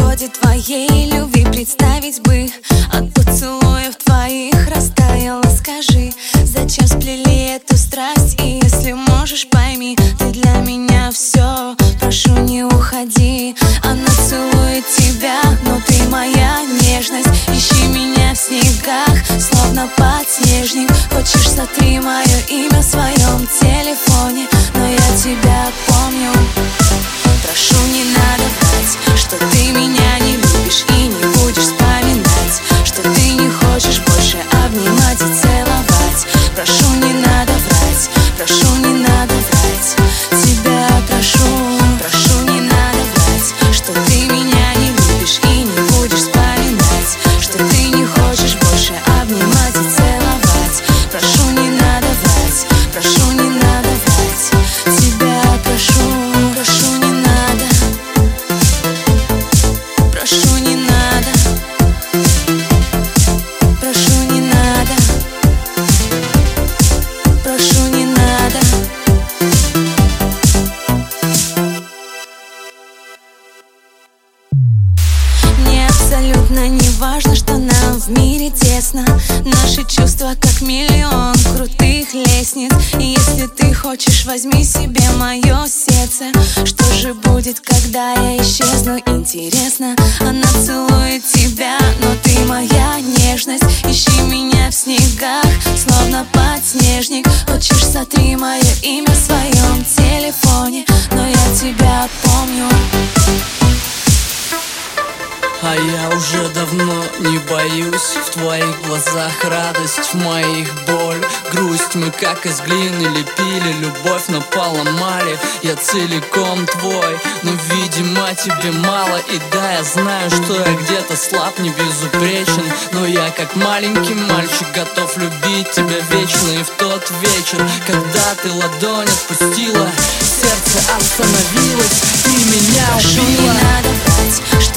природе твоей любви представить бы. От поцелуев твоих растаяла. Скажи, зачем сплели эту страсть? И если можешь, пойми, ты для меня все. Прошу, не уходи. Она целует тебя, но ты моя нежность. Ищи меня в снегах, словно подснежник. Хочешь, сотри мое имя в своем телефоне, но я тебя помню. Прошу, не надо врать, что ты меня не любишь и не будешь вспоминать, что ты не хочешь больше обнимать и целовать. Прошу, не надо врать, прошу, не надо врать. Тебя прошу, прошу, не надо врать, что ты меня не любишь и не будешь вспоминать, что ты не хочешь больше обнимать и целовать. Прошу, не надо врать, прошу, не надо врать. Тебя прошу, прошу, не надо. Прошу, не надо. Прошу, не надо. Прошу, не надо. Мне абсолютно не важно, что нам в мире тесно. Наши чувства как миллион крутых лестниц. И если ты хочешь, возьми себе мое сердце. Что же будет, когда я исчезну? Интересно. Она целует тебя, но ты моя нежность. Ищи меня в снегах, словно подснежник. Хочешь, сотри мое имя в своем телефоне, но я тебя помню. А я уже давно не боюсь. В твоих глазах радость, в моих боль, грусть. Мы как из глины лепили любовь, но поломали. Я целиком твой, но видимо тебе мало. И да, я знаю, что я где-то слаб, не безупречен, но я как маленький мальчик готов любить тебя вечно. И в тот вечер, когда ты ладонь отпустила, сердце остановилось, ты меня Прошу, убила. не надо врать, что